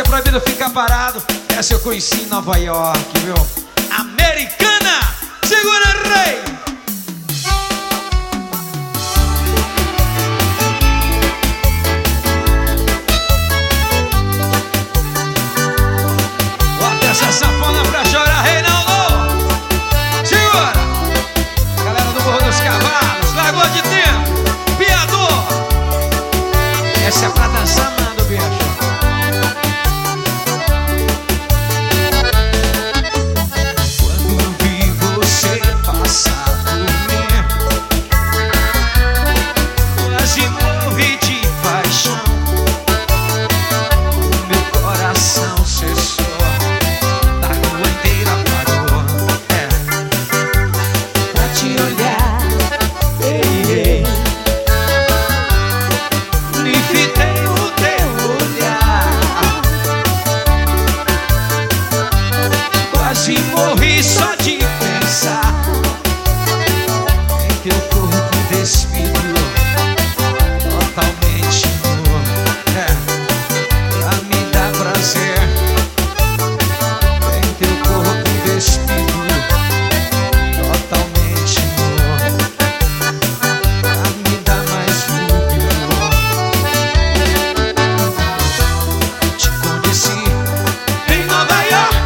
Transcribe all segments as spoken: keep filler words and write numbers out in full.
que é proibido ficar parado. Essa eu conheci em Nova York, viu? Americana, segura rei. Bota essa sanfona pra chorar, Reinaldo. Segura. Galera do Morro dos Cavalos, Lagoa de Tempo, Piador. Essa é pra dançar, manda, bicho. Morri só de pensar em teu corpo despido, totalmente nu, é, pra me dar prazer. Em teu corpo despido, totalmente nu, pra me dar mais júbilo. Te conheci em Nova York.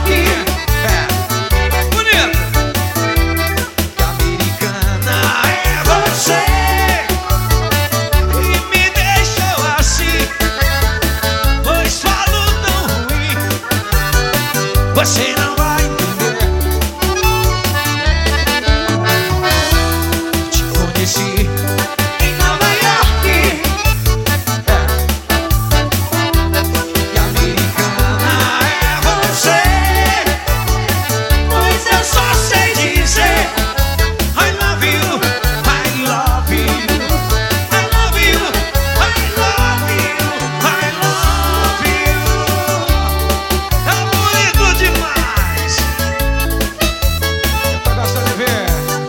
Você não vai entender. Te conheci em Nova York, é. E americana é você, pois eu só sei dizer I love you, I love you, I love you, I love you, I love you. É bonito demais. Tá gostando de ver?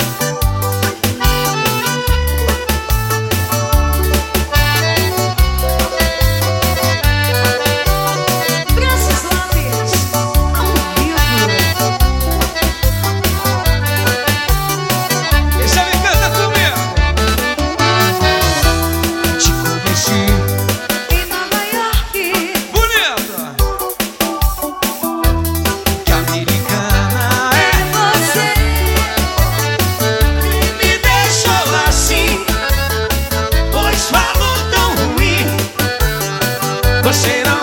Francis Lopes, ao vivo. Quem sabe canta comigo. Te conheci Em Nova York, bonita. Que americana é você que me deixou assim, pois falo tão ruim. Você não